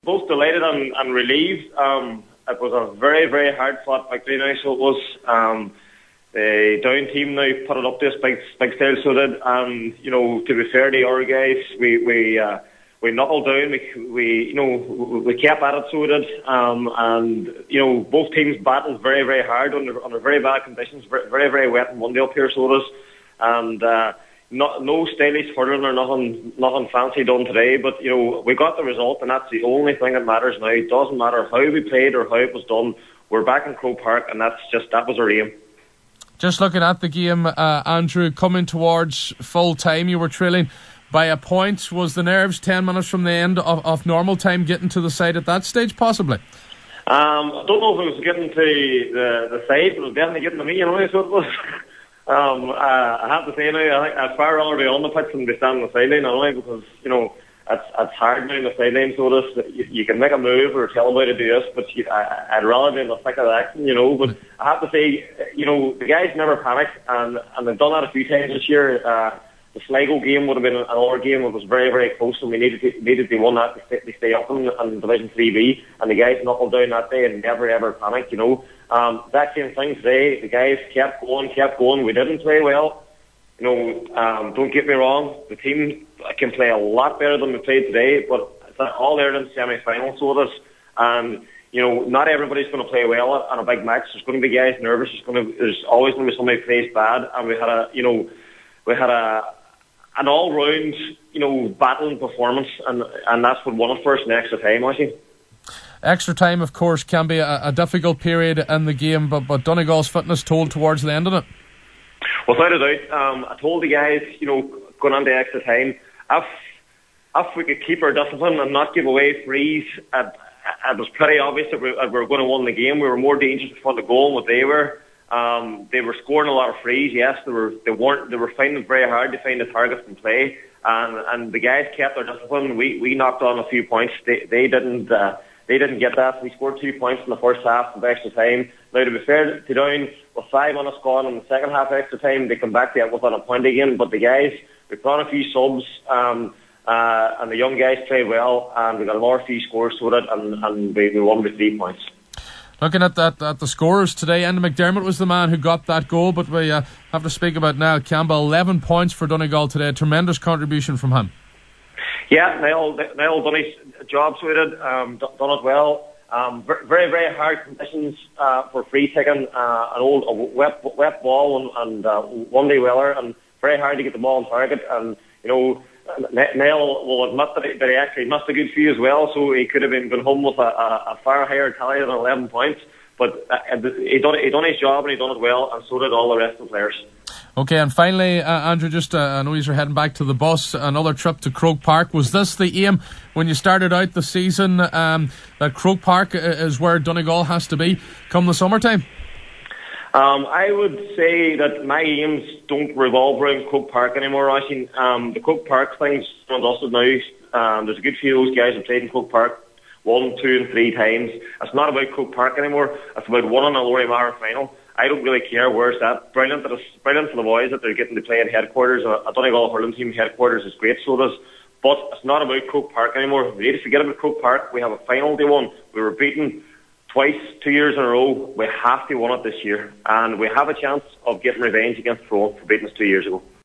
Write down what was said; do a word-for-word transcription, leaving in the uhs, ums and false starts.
both delighted and, and relieved. Um, it was a very, very hard-fought victory now, so it was. Um, the down team now put it up to us big, big style, so did. And, you know, to be fair to our guys, we we uh, we knuckled down. We, we you know, we kept at it, so did. Um, and, you know, both teams battled very, very hard under, under very bad conditions, very, very wet and windy up here, so it is. And, uh, Not, no stylish hurling or nothing, nothing fancy done today, but you know we got the result, and that's the only thing that matters now. It doesn't matter how we played or how it was done. We're back in Croke Park, and that's just that was our aim. Just looking at the game, uh, Andrew, coming towards full time, you were trailing by a point. Was the nerves ten minutes from the end of, of normal time getting to the side at that stage, possibly? Um, I don't know if it was getting to the the side, but it was definitely getting to me. You know, so it was. Um, uh, I have to say now, I think I'd far rather be on the pitch than be standing on the sideline, only because, you know, it's, it's hard now on the sideline, so this, you, you can make a move or tell somebody to do this, but you, I, I'd rather be in the thick of the action, you know. But I have to say, you know, the guys never panic, and, and they've done that a few times this year. Uh, the Sligo game would have been another game that was very, very close, and we needed to, needed to win that to stay, to stay up in, in Division three B, and the guys knuckled down that day and never ever panicked, you know. Um, that same thing today, the guys kept going, kept going. We didn't play well. You know, um, don't get me wrong, the team can play a lot better than we played today, but it's all Ireland semi-final, so it is. And, you know, not everybody's going to play well on a big match. There's going to be guys nervous. There's, going to, there's always going to be somebody who plays bad. And we had a, you know, we had a an all-round, you know, battling performance, and and that's what won it for us in extra time, actually. Extra time, of course, can be a, a difficult period in the game, but, but Donegal's fitness told towards the end of it. Without a doubt. Um, I told the guys, you know, going on to extra time, if, if we could keep our discipline and not give away frees, it, it was pretty obvious that we, that we were going to win the game. We were more dangerous in front of goal than what they were. Um, they were scoring a lot of frees, yes. They were they weren't they were finding it very hard to find the targets and play. And and the guys kept their discipline. We we knocked on a few points. They they didn't. Uh, They didn't get that. We scored two points in the first half of extra time. Now, to be fair to Down, with five minutes gone in the second half extra time, they come back to it within a point again. But the guys, we put on a few subs, um, uh, and the young guys played well, and we got another few scores to it, and, and we, we won with three points. Looking at that, at the scorers today, Enda McDermott was the man who got that goal, but we uh, have to speak about Niall Campbell. eleven points for Donegal today. Tremendous contribution from him. Yeah, Niall, Niall done his job, so he did, um, done it well. Um, very, very hard conditions uh, for free taking, uh, an old a wet, wet ball and, and uh, one-day weather, and very hard to get the ball on target. And, you know, Niall will admit that he, that he actually missed a good few as well, so he could have been going home with a, a, a far higher tally than eleven points. But uh, he done he done his job, and he done it well, and so did all the rest of the players. Okay, and finally, uh, Andrew, just uh, I know you're heading back to the bus, another trip to Croke Park. Was this the aim when you started out the season, um, that Croke Park is where Donegal has to be come the summertime? Um, I would say that my aims don't revolve around Croke Park anymore, actually. Um, the Croke Park thing's dusted now. Um, there's a good few of those guys who played in Croke Park one, two and three times. It's not about Croke Park anymore. It's about winning a Lorie-Maher final. I don't really care where's that. Brilliant that it's brilliant for the boys that they're getting to play at headquarters. A Donegal hurling team headquarters is great, so it is. But it's not about Croke Park anymore. We need to forget about Croke Park. We have a final to win. We were beaten twice, two years in a row. We have to win it this year. And we have a chance of getting revenge against Tyrone for beating us two years ago.